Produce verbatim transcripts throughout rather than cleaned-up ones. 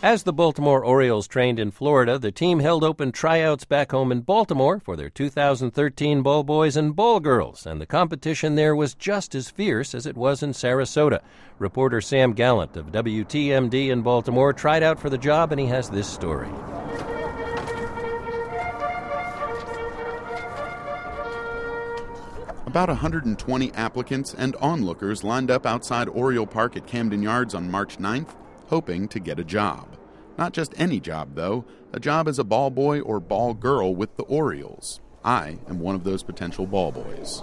As the Baltimore Orioles trained in Florida, the team held open tryouts back home in Baltimore for their two thousand thirteen Ball Boys and Ball Girls, and the competition there was just as fierce as it was in Sarasota. Reporter Sam Gallant of W T M D in Baltimore tried out for the job, and he has this story. About one hundred twenty applicants and onlookers lined up outside Oriole Park at Camden Yards on March ninth, hoping to get a job. Not just any job, though, a job as a ball boy or ball girl with the Orioles. I am one of those potential ball boys.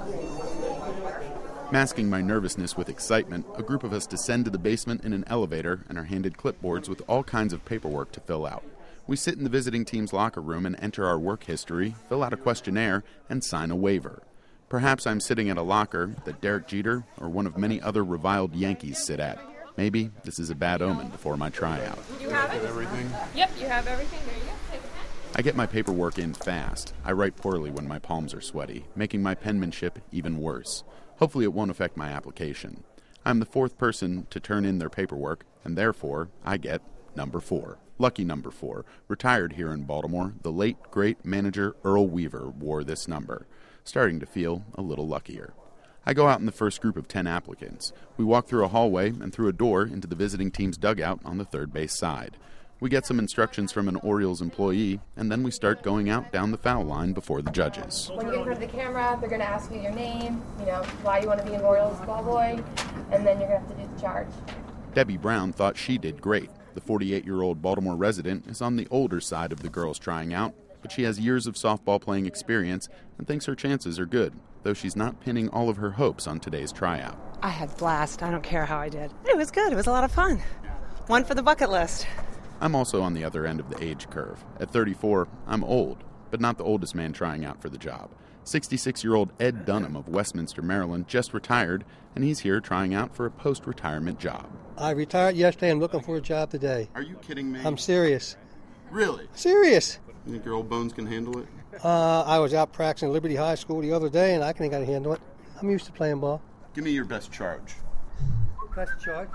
Masking my nervousness with excitement, a group of us descend to the basement in an elevator and are handed clipboards with all kinds of paperwork to fill out. We sit in the visiting team's locker room and enter our work history, fill out a questionnaire, and sign a waiver. Perhaps I'm sitting at a locker that Derek Jeter or one of many other reviled Yankees sit at. Maybe this is a bad omen before my tryout. You have it? Everything? Yep, you have everything. There you go. Take a pen. I get my paperwork in fast. I write poorly when my palms are sweaty, making my penmanship even worse. Hopefully it won't affect my application. I'm the fourth person to turn in their paperwork, and therefore I get number four. Lucky number four. Retired here in Baltimore, the late, great manager Earl Weaver wore this number. Starting to feel a little luckier. I go out in the first group of ten applicants. We walk through a hallway and through a door into the visiting team's dugout on the third base side. We get some instructions from an Orioles employee, and then we start going out down the foul line before the judges. When you get in front of the camera, they're going to ask you your name, you know, why you want to be an Orioles ball boy, and then you're going to have to do the charge. Debbie Brown thought she did great. The forty-eight-year-old Baltimore resident is on the older side of the girls trying out, but she has years of softball playing experience and thinks her chances are good, though she's not pinning all of her hopes on today's tryout. I had a blast. I don't care how I did. It was good. It was a lot of fun. One for the bucket list. I'm also on the other end of the age curve. At thirty-four, I'm old, but not the oldest man trying out for the job. sixty-six-year-old Ed Dunham of Westminster, Maryland, just retired, and he's here trying out for a post-retirement job. I retired yesterday. I'm looking for a job today. Are you kidding me? I'm serious. Really? Serious. You think your old bones can handle it? Uh, I was out practicing at Liberty High School the other day, and I think I can handle it. I'm used to playing ball. Give me your best charge. Best charge?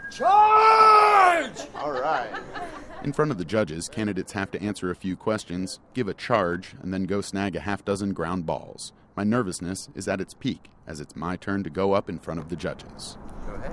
Charge! All right. In front of the judges, candidates have to answer a few questions, give a charge, and then go snag a half dozen ground balls. My nervousness is at its peak, as it's my turn to go up in front of the judges. Go ahead.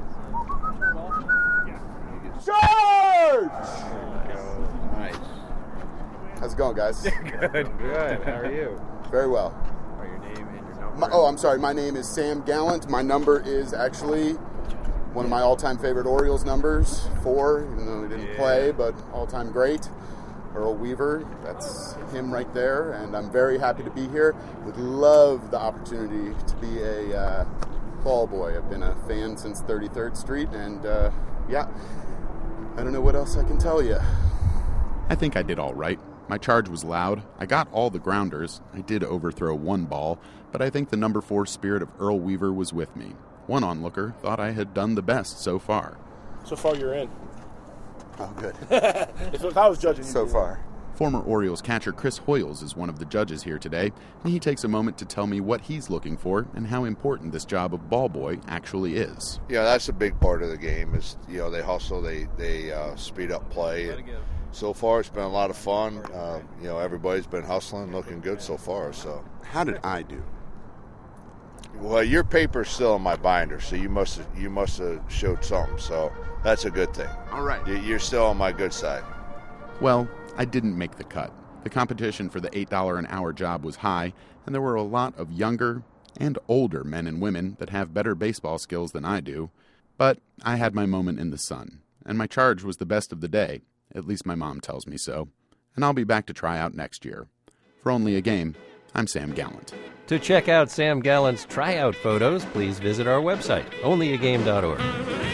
Charge! Nice. How's it going, guys? Good. Good. How are you? Very well. Oh, your name and your number. My, oh, I'm sorry. My name is Sam Gallant. My number is actually one of my all-time favorite Orioles numbers, four, even though he didn't yeah. play, but all-time great. Earl Weaver, that's him right there, and I'm very happy to be here. Would love the opportunity to be a uh, ball boy. I've been a fan since thirty-third Street, and uh, yeah, I don't know what else I can tell you. I think I did all right. My charge was loud. I got all the grounders. I did overthrow one ball, but I think the number four spirit of Earl Weaver was with me. One onlooker thought I had done the best so far. So far you're in. Oh, good. If I was judging you. So far. Former Orioles catcher Chris Hoyles is one of the judges here today, and he takes a moment to tell me what he's looking for and how important this job of ball boy actually is. Yeah, that's a big part of the game. Is you know they hustle, they they uh, speed up play. And so far, it's been a lot of fun. Uh, you know, everybody's been hustling, looking good so far. So, how did I do? Well, your paper's still in my binder, so you must have, you must have showed something. So that's a good thing. All right, you're still on my good side. Well, I didn't make the cut. The competition for the eight dollars an hour job was high, and there were a lot of younger and older men and women that have better baseball skills than I do. But I had my moment in the sun, and my charge was the best of the day. At least my mom tells me so. And I'll be back to try out next year. For Only a Game, I'm Sam Gallant. To check out Sam Gallant's tryout photos, please visit our website, only a game dot org.